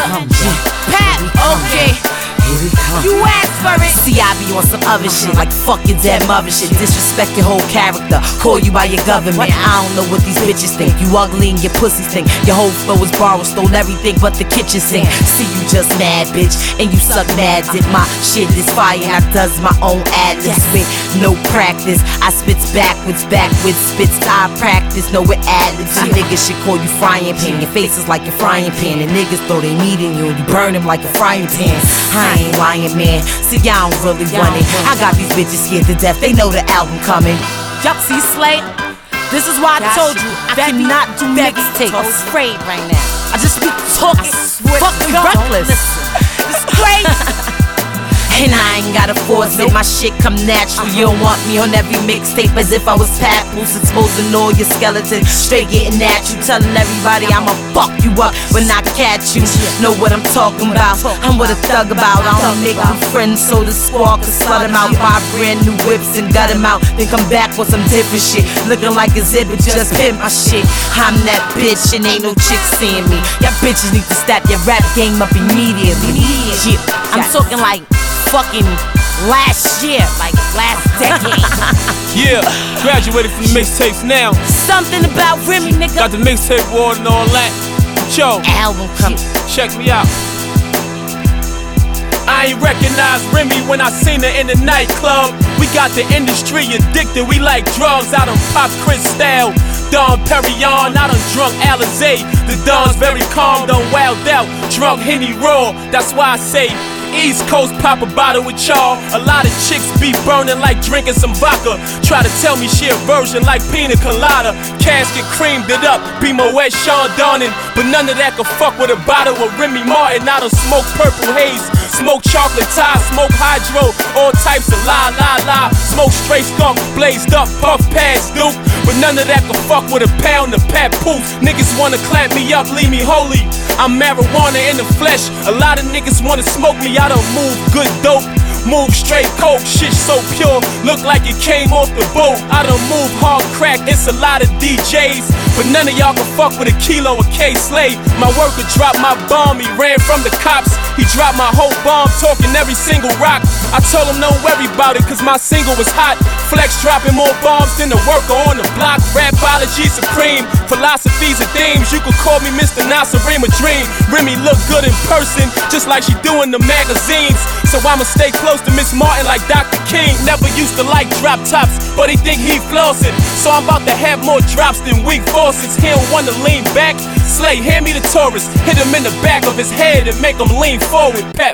come, Pat, okay. You asked for it. See, I be on some other shit, like fuck your dead mother shit. Disrespect your whole character, call you by your government. I don't know what these bitches think. You ugly and your pussy stink. Your whole flow is borrowed, stole everything but the kitchen sink. See, you just mad, bitch, and you suck mad dick. My shit is fire, I does my own ad-libs with no practice. I spits backwards, spits I practice, no with ad-libs. You niggas should call you frying pan. Your face is like a frying pan, and niggas throw they meat in you and you burn them like a frying pan. I ain't lying, man. See, y'all don't really want it. I got these bitches scared to death. They know the album coming. Yup, see, Slay. This is why I told you I cannot do mixtapes. I'm afraid right now. I just be talking fucking reckless. It's crazy. And I ain't gotta force it, my shit come natural. You don't want me on every mixtape as if I was Papoose, exposing all your skeletons, straight getting at you, telling everybody I'ma fuck you up when I catch you. Know what I'm talking about, I'm what a thug about. I only make new friends so the squad can slut him out. Buy brand new whips and gut him out, then come back with some different shit, looking like a exhibit, just pimp my shit. I'm that bitch and ain't no chick seeing me. Y'all bitches need to step your rap game up immediately. Yeah, I'm talking like fucking last year, like last decade. Yeah, graduated from the mixtapes now. Something about Remy, nigga. Got the mixtape award and all that. Yo, album coming. Check me out. I ain't recognize Remy when I seen her in the nightclub. We got the industry addicted, we like drugs. I done pop Cristal, Dom Perignon, I done drunk Alizé. The Don's very calm, done wild out, drunk Henny Raw. That's why I say East Coast pop a bottle with y'all. A lot of chicks be burning like drinking some vodka. Try to tell me she a virgin like pina colada. Casket creamed it up, be my wet Sean Donnan. But none of that could fuck with a bottle of Remy Martin. I done smoke purple haze, smoke chocolate tie, smoke hydro, all types of la. Smoke straight skunk, blazed up, puff pass Duke. But none of that could fuck with a pound of Papoose. Niggas wanna clap me up, leave me holy. I'm marijuana in the flesh. A lot of niggas wanna smoke me. I don't move good dope, move straight coke. Shit so pure, look like it came off the boat. I don't move hard crack, it's a lot of DJs, but none of y'all can fuck with a kilo of K-Slay. My worker dropped my bomb, he ran from the cops. He dropped my whole bomb, talking every single rock. I told him don't worry about it, cause my single was hot. Flex dropping more bombs than the worker on the block. Rapology supreme, philosophies and themes. You could call me Mr. Nasserim a dream. Remy look good in person, just like she do in the magazines. So I'ma stay close to Miss Martin like Dr. King. Never used to like drop tops, but he think he flossing. So I'm about to have more drops than weak faucets. He don't wanna lean back. Slay, hand me the Taurus, hit him in the back of his head and make him lean forward. Pep.